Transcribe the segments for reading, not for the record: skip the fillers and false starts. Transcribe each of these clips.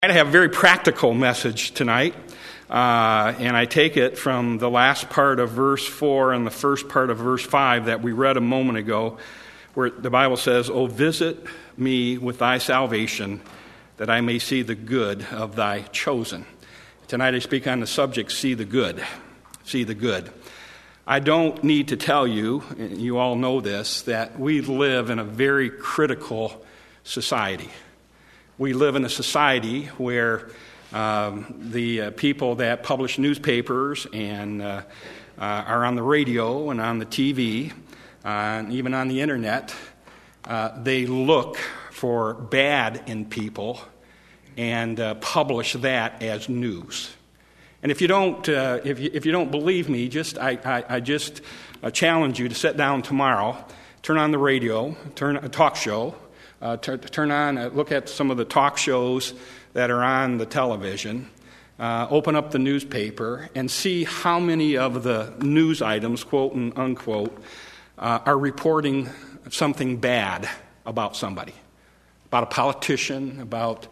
I have a very practical message tonight, and I take it from the last part of verse 4 and the first part of verse 5 that we read a moment ago, where the Bible says, "O visit me with thy salvation, that I may see the good of thy chosen." Tonight I speak on the subject, see the good. See the good. I don't need to tell you, and you all know this, that we live in a very critical society. We live in a society where the people that publish newspapers and are on the radio and on the TV and even on the internet, they look for bad in people and publish that as news. And if you don't, if you don't believe me, I just challenge you to sit down tomorrow, turn on the radio, turn a talk show. Turn on, look at some of the talk shows that are on the television, open up the newspaper, and see how many of the news items, quote and unquote, are reporting something bad about somebody, about a politician, about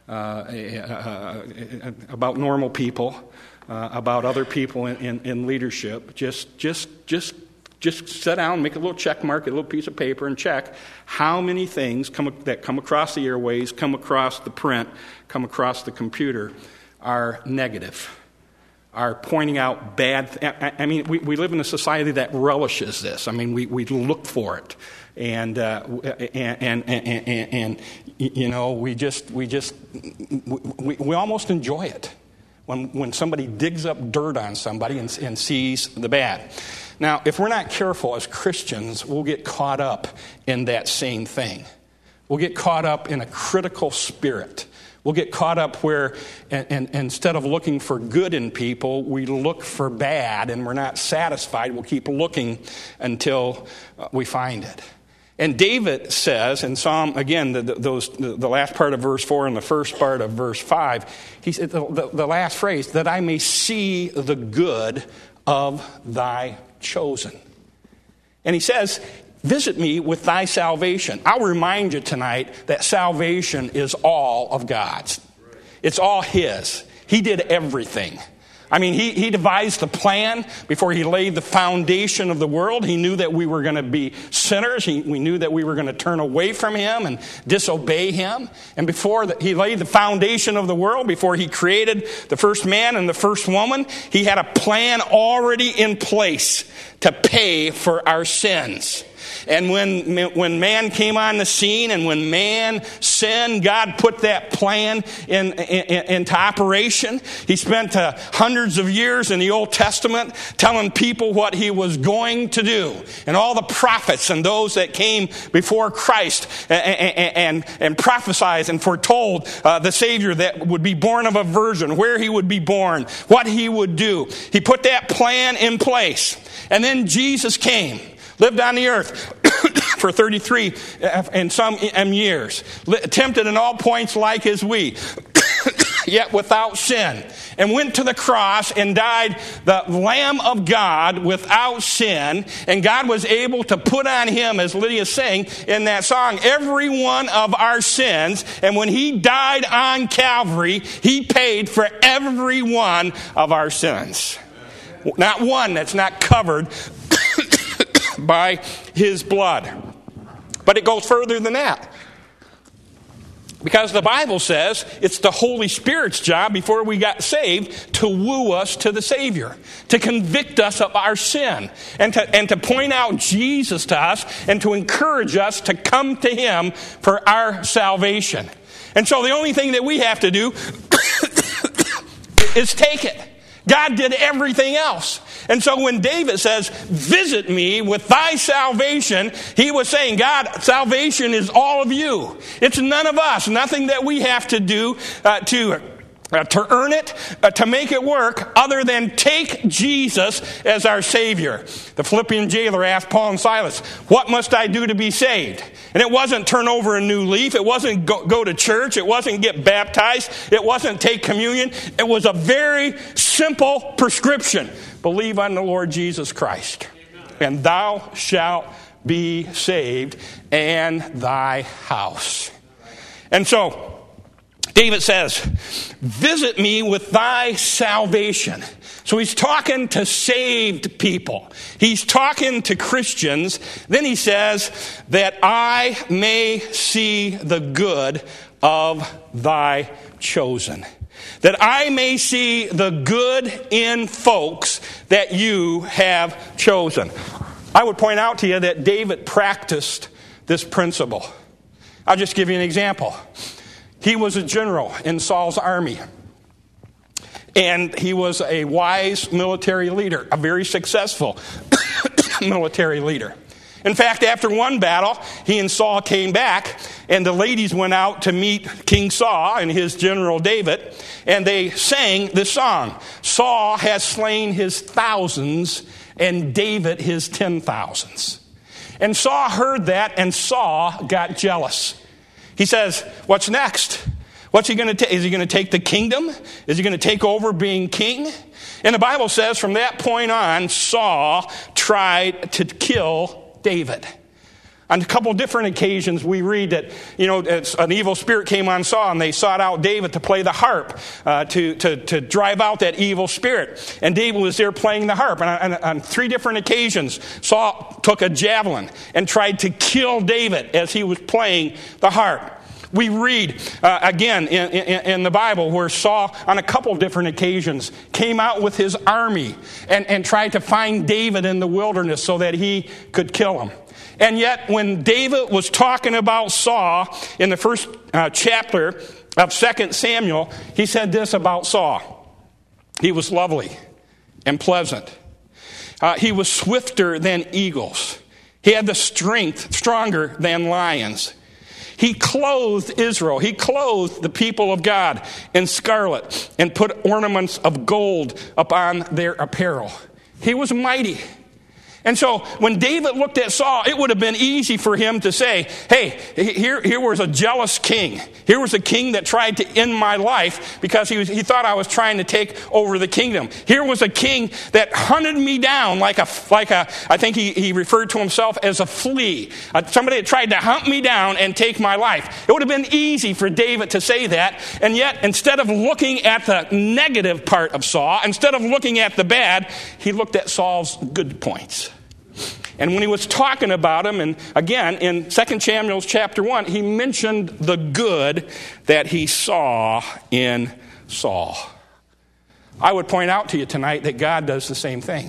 normal people, about other people in leadership. Just sit down, make a little check mark, a little piece of paper, and check how many things that come across the airways, come across the print, come across the computer are negative, are pointing out bad. I mean, we live in a society that relishes this. I mean, we look for it, and you know, we almost enjoy it when somebody digs up dirt on somebody and sees the bad. Now, if we're not careful as Christians, we'll get caught up in that same thing. We'll get caught up in a critical spirit. We'll get caught up where, and instead of looking for good in people, we look for bad, and we're not satisfied. We'll keep looking until we find it. And David says in Psalm, again, the last part of verse 4 and the first part of verse 5, he said the last phrase, that I may see the good of thy chosen. And he says, visit me with thy salvation. I'll remind you tonight that salvation is all of God's. It's all his. He did everything. I mean, he devised the plan before he laid the foundation of the world. He knew that we were going to be sinners. We knew that we were going to turn away from him and disobey him. And before he laid the foundation of the world, before he created the first man and the first woman, he had a plan already in place to pay for our sins. And when man came on the scene and when man sinned, God put that plan into operation. He spent hundreds of years in the Old Testament telling people what he was going to do. And all the prophets and those that came before Christ and prophesied and foretold the Savior that would be born of a virgin, where he would be born, what he would do. He put that plan in place. And then Jesus came. Lived on the earth for 33 and some years. Tempted in all points like as we, yet without sin. And went to the cross and died the Lamb of God without sin. And God was able to put on him, as Lydia sang in that song, every one of our sins. And when he died on Calvary, he paid for every one of our sins. Not one that's not covered by his blood. But it goes further than that. Because the Bible says it's the Holy Spirit's job before we got saved to woo us to the Savior, to convict us of our sin, and to point out Jesus to us and to encourage us to come to him for our salvation. And so the only thing that we have to do is take it. God did everything else. And so when David says, visit me with thy salvation, he was saying, God, salvation is all of you. It's none of us, nothing that we have to do to earn it, to make it work, other than take Jesus as our Savior. The Philippian jailer asked Paul and Silas, what must I do to be saved? And it wasn't turn over a new leaf. It wasn't go to church. It wasn't get baptized. It wasn't take communion. It was a very simple prescription. Believe on the Lord Jesus Christ, and thou shalt be saved, and thy house. And so David says, visit me with thy salvation. So he's talking to saved people. He's talking to Christians. Then he says, that I may see the good of thy chosen. That I may see the good in folks that you have chosen. I would point out to you that David practiced this principle. I'll just give you an example. He was a general in Saul's army. And he was a wise military leader, a very successful military leader. In fact, after one battle, he and Saul came back, and the ladies went out to meet King Saul and his general David, and they sang this song, Saul has slain his thousands, and David his 10,000s. And Saul heard that, and Saul got jealous. He says, what's next? What's he going to take? Is he going to take the kingdom? Is he going to take over being king? And the Bible says from that point on, Saul tried to kill David. On a couple different occasions, we read that, an evil spirit came on Saul, and they sought out David to play the harp, to drive out that evil spirit. And David was there playing the harp. And on 3 different occasions, Saul took a javelin and tried to kill David as he was playing the harp. We read, again, in the Bible where Saul, on a couple different occasions, came out with his army and tried to find David in the wilderness so that he could kill him. And yet, when David was talking about Saul in the first chapter of 2 Samuel, he said this about Saul. He was lovely and pleasant. He was swifter than eagles. He had the strength stronger than lions. He clothed Israel. He clothed the people of God in scarlet and put ornaments of gold upon their apparel. He was mighty. And so when David looked at Saul, it would have been easy for him to say, hey, here was a jealous king. Here was a king that tried to end my life because he thought I was trying to take over the kingdom. Here was a king that hunted me down like a I think he referred to himself as a flea. Somebody that tried to hunt me down and take my life. It would have been easy for David to say that. And yet, instead of looking at the negative part of Saul, instead of looking at the bad, he looked at Saul's good points. And when he was talking about him, and again, in 2 Samuel chapter 1, he mentioned the good that he saw in Saul. I would point out to you tonight that God does the same thing.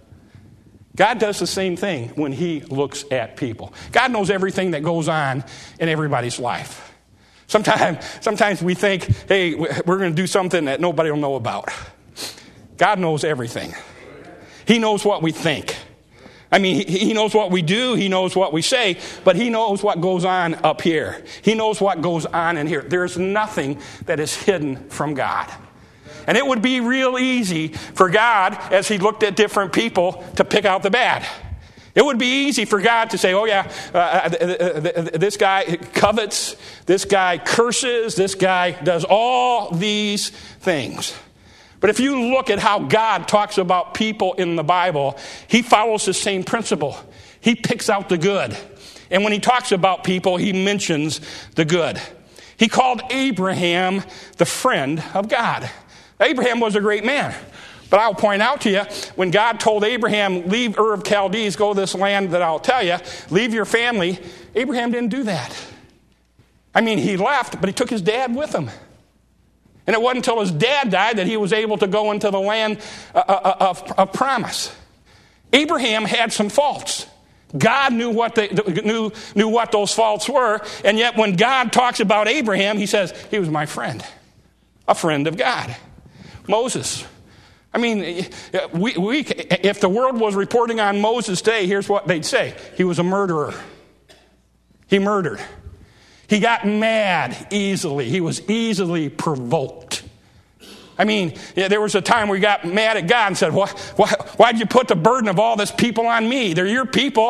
God does the same thing when he looks at people. God knows everything that goes on in everybody's life. Sometimes we think, hey, we're going to do something that nobody will know about. God knows everything. He knows what we think. I mean, he knows what we do, he knows what we say, but he knows what goes on up here. He knows what goes on in here. There's nothing that is hidden from God. And it would be real easy for God, as he looked at different people, to pick out the bad. It would be easy for God to say, oh yeah, this guy covets, this guy curses, this guy does all these things. But if you look at how God talks about people in the Bible, he follows the same principle. He picks out the good. And when he talks about people, he mentions the good. He called Abraham the friend of God. Abraham was a great man. But I'll point out to you, when God told Abraham, leave Ur of Chaldees, go to this land that I'll tell you, leave your family, Abraham didn't do that. I mean, he left, but he took his dad with him. And it wasn't until his dad died that he was able to go into the land of promise. Abraham had some faults. God knew what those faults were, and yet when God talks about Abraham, he says he was my friend, a friend of God. Moses. I mean, if the world was reporting on Moses today, here's what they'd say: he was a murderer. He murdered. He got mad easily. He was easily provoked. I mean, there was a time where he got mad at God and said, why'd you put the burden of all this people on me? They're your people.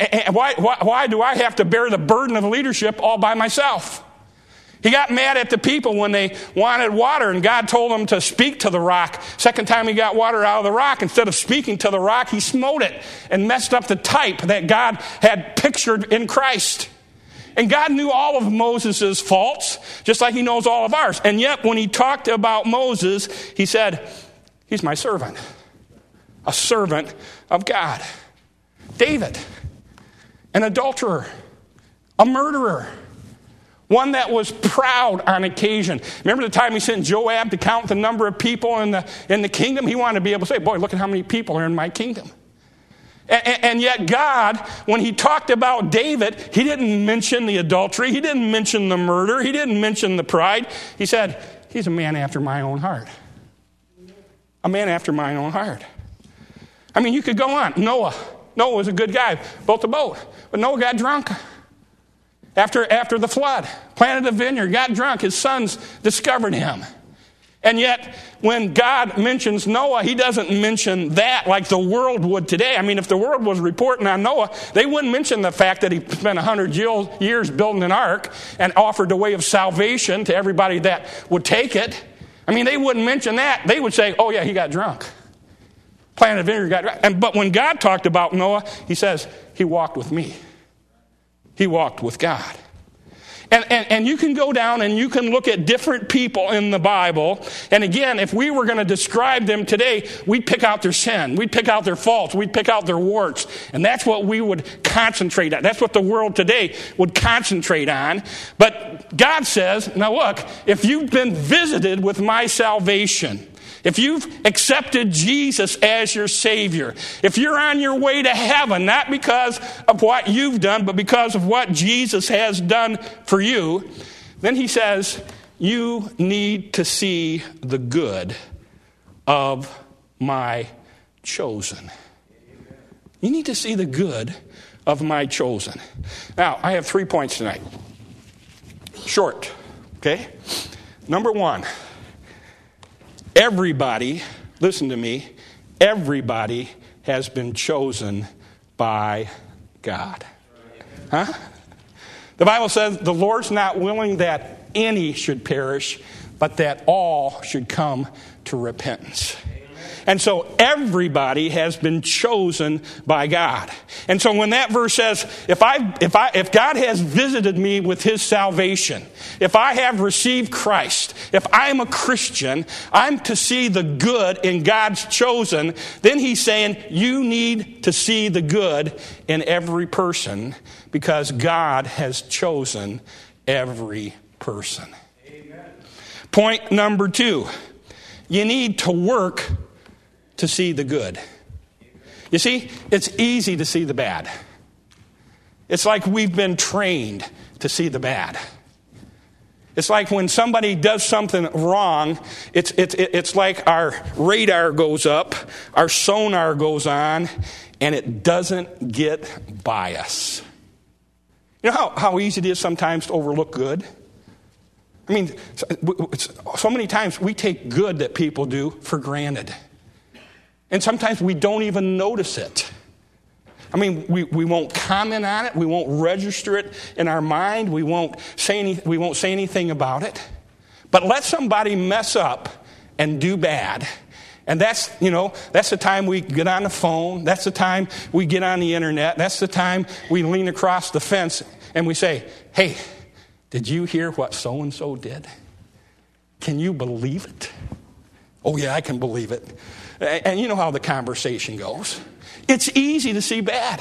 Why do I have to bear the burden of leadership all by myself? He got mad at the people when they wanted water, and God told him to speak to the rock. Second time he got water out of the rock, instead of speaking to the rock, he smote it and messed up the type that God had pictured in Christ. And God knew all of Moses' faults, just like he knows all of ours. And yet, when he talked about Moses, he said, he's my servant, a servant of God. David, an adulterer, a murderer, one that was proud on occasion. Remember the time he sent Joab to count the number of people in the kingdom? He wanted to be able to say, boy, look at how many people are in my kingdom. And yet God, when he talked about David, he didn't mention the adultery. He didn't mention the murder. He didn't mention the pride. He said, he's a man after my own heart. A man after my own heart. I mean, you could go on. Noah was a good guy, built a boat. But Noah got drunk after the flood. Planted a vineyard, got drunk. His sons discovered him. And yet, when God mentions Noah, he doesn't mention that like the world would today. I mean, if the world was reporting on Noah, they wouldn't mention the fact that he spent 100 years building an ark and offered a way of salvation to everybody that would take it. I mean, they wouldn't mention that. They would say, oh yeah, he got drunk. Planted a vineyard, got drunk. But when God talked about Noah, he says, he walked with me. He walked with God. And you can go down and you can look at different people in the Bible. And again, if we were going to describe them today, we'd pick out their sin. We'd pick out their faults. We'd pick out their warts. And that's what we would concentrate on. That's what the world today would concentrate on. But God says, now look, if you've been visited with my salvation, if you've accepted Jesus as your Savior, if you're on your way to heaven, not because of what you've done, but because of what Jesus has done for you, then he says, you need to see the good of my chosen. You need to see the good of my chosen. Now, I have 3 points tonight. Short, okay? Number 1. Everybody, listen to me, everybody has been chosen by God. Huh? The Bible says the Lord's not willing that any should perish, but that all should come to repentance. And so everybody has been chosen by God. And so when that verse says, if God has visited me with his salvation, if I have received Christ, if I'm a Christian, I'm to see the good in God's chosen, then he's saying you need to see the good in every person because God has chosen every person. Amen. Point number 2, you need to work to see the good. You see, it's easy to see the bad. It's like we've been trained to see the bad. It's like when somebody does something wrong, it's like our radar goes up, our sonar goes on, and it doesn't get by us. You know how easy it is sometimes to overlook good? I mean, so many times we take good that people do for granted. And sometimes we don't even notice it. I mean, we won't comment on it. We won't register it in our mind. We won't say anything about it. But let somebody mess up and do bad. And that's the time we get on the phone. That's the time we get on the internet. That's the time we lean across the fence and we say, hey, did you hear what so-and-so did? Can you believe it? Oh, yeah, I can believe it. And you know how the conversation goes. It's easy to see bad.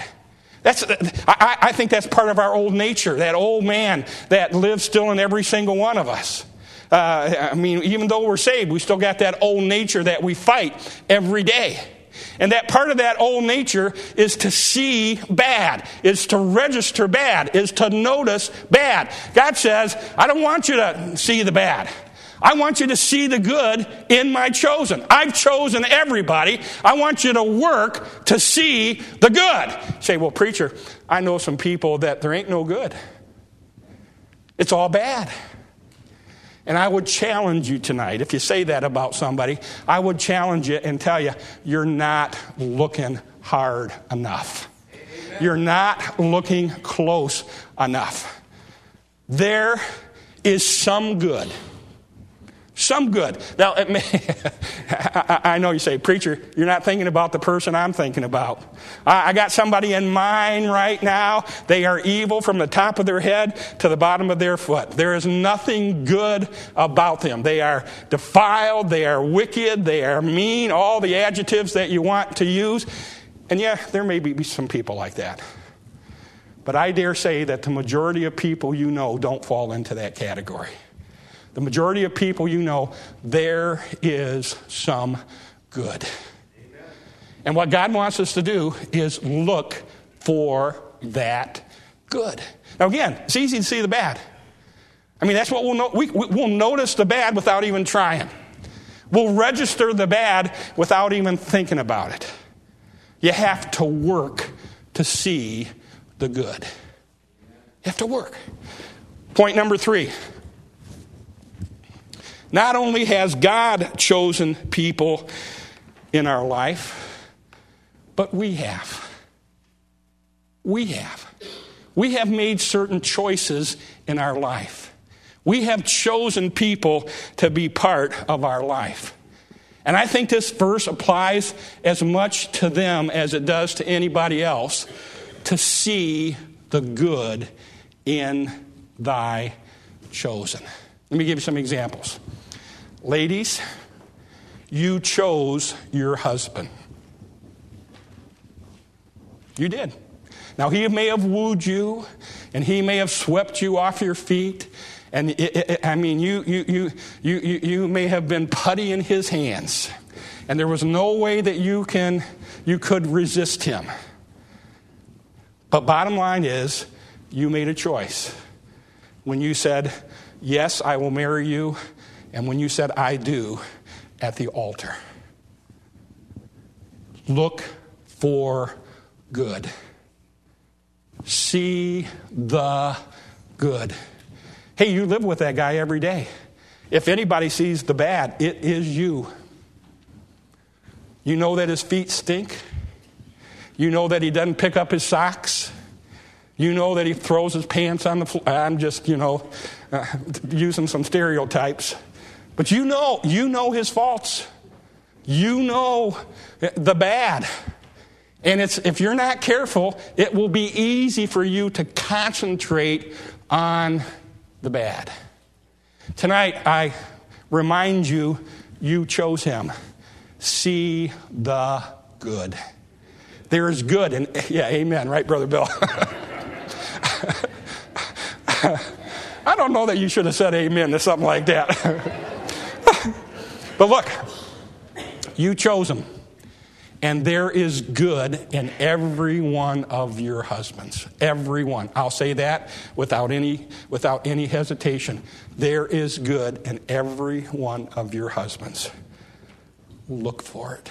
I think that's part of our old nature, that old man that lives still in every single one of us. I mean, even though we're saved, we still got that old nature that we fight every day. And that part of that old nature is to see bad, is to register bad, is to notice bad. God says, I don't want you to see the bad. I want you to see the good in my chosen. I've chosen everybody. I want you to work to see the good. You say, well, preacher, I know some people that there ain't no good. It's all bad. And I would challenge you tonight, if you say that about somebody, I would challenge you and tell you, you're not looking hard enough. Amen. You're not looking close enough. There is some good Some good. Now, I know you say, preacher, you're not thinking about the person I'm thinking about. I got somebody in mind right now. They are evil from the top of their head to the bottom of their foot. There is nothing good about them. They are defiled. They are wicked. They are mean. All the adjectives that you want to use. And yeah, there may be some people like that. But I dare say that the majority of people you know don't fall into that category. The majority of people you know, there is some good. Amen. And what God wants us to do is look for that good. Now again, it's easy to see the bad. I mean, that's what we'll know. We'll notice the bad without even trying. We'll register the bad without even thinking about it. You have to work to see the good. You have to work. Point number 3. Not only has God chosen people in our life, but we have. We have. We have made certain choices in our life. We have chosen people to be part of our life. And I think this verse applies as much to them as it does to anybody else, to see the good in thy chosen. Let me give you some examples. Ladies, you chose your husband. You did. Now, he may have wooed you, and he may have swept you off your feet, and you may have been putty in his hands, and there was no way that you could resist him. But bottom line is, you made a choice. When you said, yes, I will marry you, and when you said, I do, at the altar. Look for good. See the good. Hey, you live with that guy every day. If anybody sees the bad, it is you. You know that his feet stink. You know that he doesn't pick up his socks. You know that he throws his pants on the floor. I'm just, using some stereotypes. But you know his faults. You know the bad. And if you're not careful, it will be easy for you to concentrate on the bad. Tonight, I remind you, you chose him. See the good. There is good. And yeah, amen. Right, Brother Bill? I don't know that you should have said amen to something like that. But look, you chose him. And there is good in every one of your husbands. Every one. I'll say that without any hesitation. There is good in every one of your husbands. Look for it.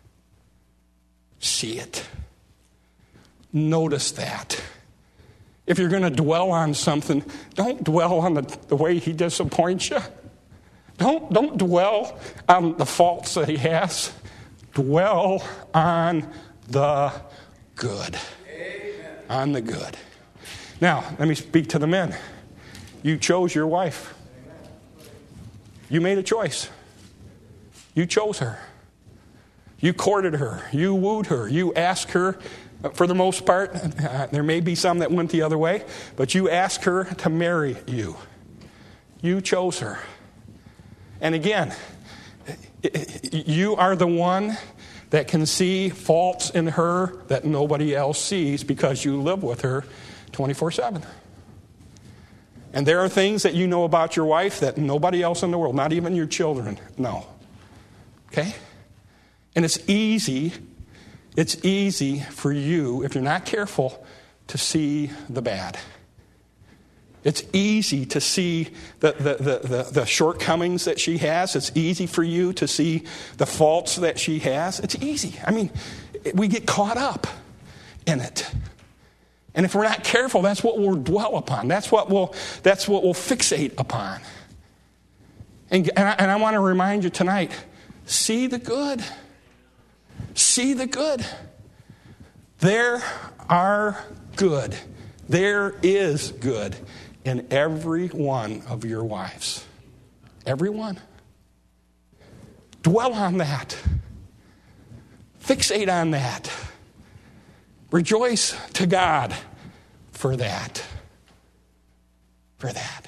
See it. Notice that. If you're going to dwell on something, don't dwell on the way he disappoints you. Don't dwell on the faults that he has. Dwell on the good. Amen. On the good. Now, let me speak to the men. You chose your wife. You made a choice. You chose her. You courted her. You wooed her. You asked her, for the most part, there may be some that went the other way, but you asked her to marry you. You chose her. And again, you are the one that can see faults in her that nobody else sees because you live with her 24/7. And there are things that you know about your wife that nobody else in the world, not even your children, know. Okay? And it's easy for you, if you're not careful, to see the bad. It's easy to see the shortcomings that she has. It's easy for you to see the faults that she has. It's easy. I mean, we get caught up in it. And if we're not careful, that's what we'll dwell upon. That's what we'll fixate upon. And I want to remind you tonight, see the good. See the good. There are good. There is good in every one of your wives. Every one. Dwell on that. Fixate on that. Rejoice to God for that. For that.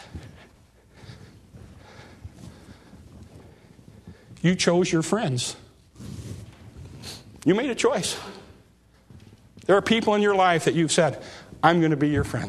You chose your friends. You made a choice. There are people in your life that you've said, I'm going to be your friend.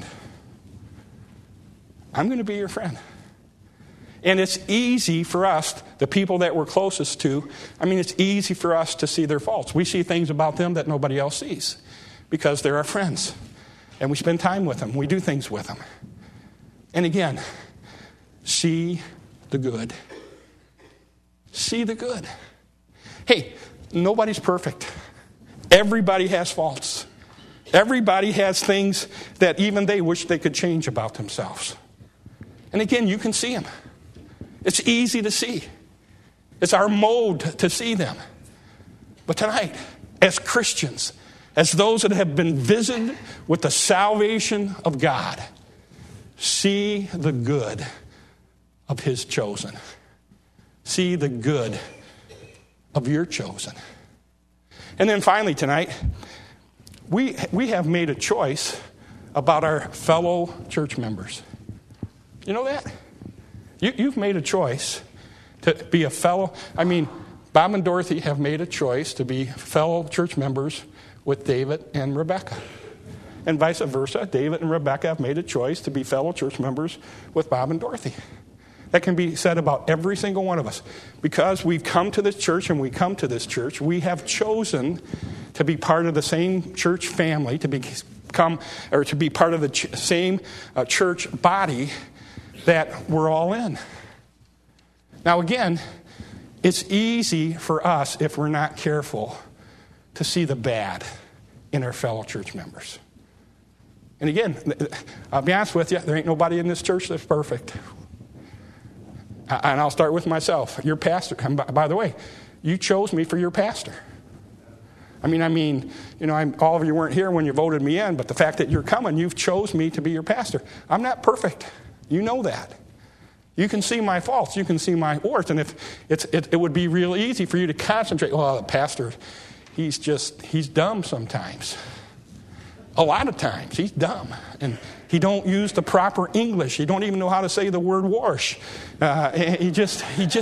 I'm going to be your friend. And it's easy for us, the people that we're closest to, it's easy for us to see their faults. We see things about them that nobody else sees because they're our friends. And we spend time with them. We do things with them. And again, see the good. See the good. Hey, nobody's perfect. Everybody has faults. Everybody has things that even they wish they could change about themselves. And again, you can see them. It's easy to see. It's our mode to see them. But tonight, as Christians, as those that have been visited with the salvation of God, see the good of His chosen. See the good of your chosen. And then finally tonight, we have made a choice about our fellow church members. You know that? You've made a choice to be a fellow. Bob and Dorothy have made a choice to be fellow church members with David and Rebecca. And vice versa, David and Rebecca have made a choice to be fellow church members with Bob and Dorothy. That can be said about every single one of us. Because we've come to this church and we come to this church, we have chosen to be part of the same church family, to be part of the same church body that we're all in. Now again, it's easy for us, if we're not careful, to see the bad in our fellow church members. And again, I'll be honest with you, there ain't nobody in this church that's perfect. And I'll start with myself. Your pastor, and by the way, you chose me for your pastor. All of you weren't here when you voted me in, but the fact that you're coming, you've chose me to be your pastor. I'm not perfect. You know that. You can see my faults. You can see my warts. And it would be real easy for you to concentrate. Well, the pastor, he's dumb sometimes. A lot of times, he's dumb. And he don't use the proper English. He don't even know how to say the word wash. There's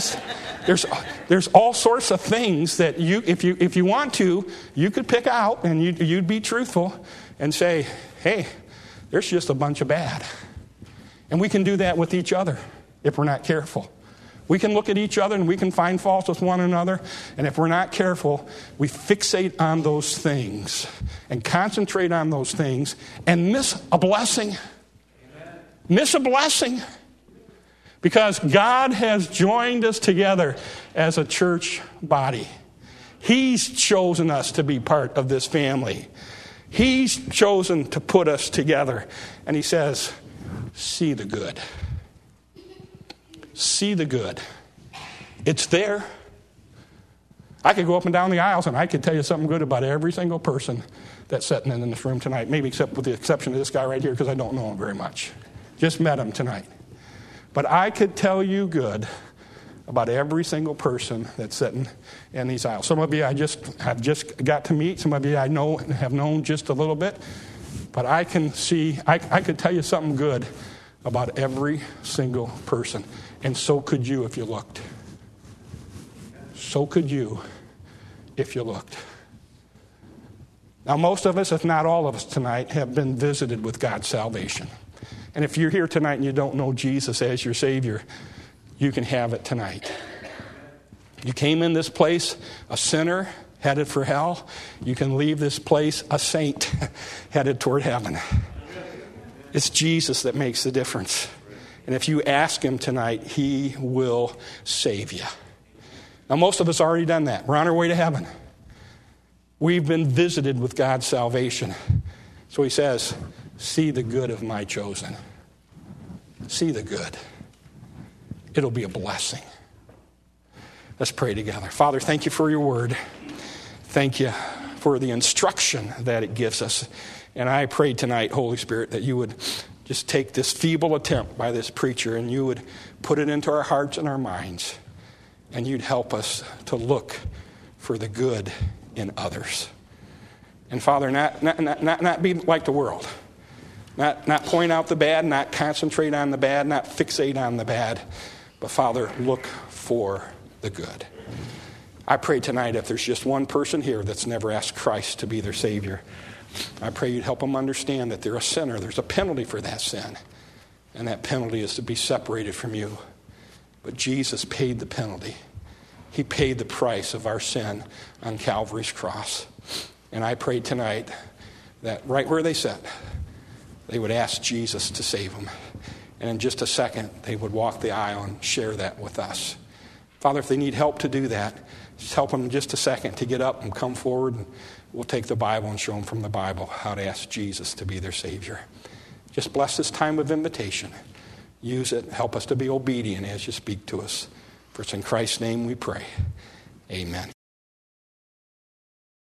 all sorts of things that you, if you want to, you could pick out and you'd be truthful and say, hey, there's just a bunch of bad. And we can do that with each other if we're not careful. We can look at each other and we can find faults with one another. And if we're not careful, we fixate on those things and concentrate on those things and miss a blessing. Amen. Miss a blessing. Because God has joined us together as a church body. He's chosen us to be part of this family. He's chosen to put us together. And He says, see the good. See the good. It's there. I could go up and down the aisles and I could tell you something good about every single person that's sitting in this room tonight. Maybe except with the exception of this guy right here because I don't know him very much. Just met him tonight. But I could tell you good about every single person that's sitting in these aisles. Some of you I've just got to meet. Some of you I know and have known just a little bit. But I could tell you something good about every single person. And so could you if you looked. So could you if you looked. Now, most of us, if not all of us tonight, have been visited with God's salvation. And if you're here tonight and you don't know Jesus as your Savior, you can have it tonight. You came in this place a sinner headed for hell. You can leave this place a saint headed toward heaven. It's Jesus that makes the difference. And if you ask Him tonight, He will save you. Now, most of us already done that. We're on our way to heaven. We've been visited with God's salvation. So He says, see the good of my chosen. See the good. It'll be a blessing. Let's pray together. Father, thank You for Your word. Thank You for the instruction that it gives us. And I pray tonight, Holy Spirit, that You would just take this feeble attempt by this preacher and You would put it into our hearts and our minds. and you'd help us to look for the good in others. And Father, not be like the world. Not point out the bad, not concentrate on the bad, not fixate on the bad, but Father, look for the good. I pray tonight if there's just one person here that's never asked Christ to be their Savior, I pray you'd help them understand that they're a sinner. There's a penalty for that sin, and that penalty is to be separated from you. But Jesus paid the penalty. He paid the price of our sin on Calvary's cross. And I pray tonight that right where they sit, they would ask Jesus to save them. And in just a second, they would walk the aisle and share that with us. Father, if they need help to do that, just help them in just a second to get up and come forward. And we'll take the Bible and show them from the Bible how to ask Jesus to be their Savior. Just bless this time of invitation. Use it. Help us to be obedient as you speak to us. For it's in Christ's name we pray. Amen.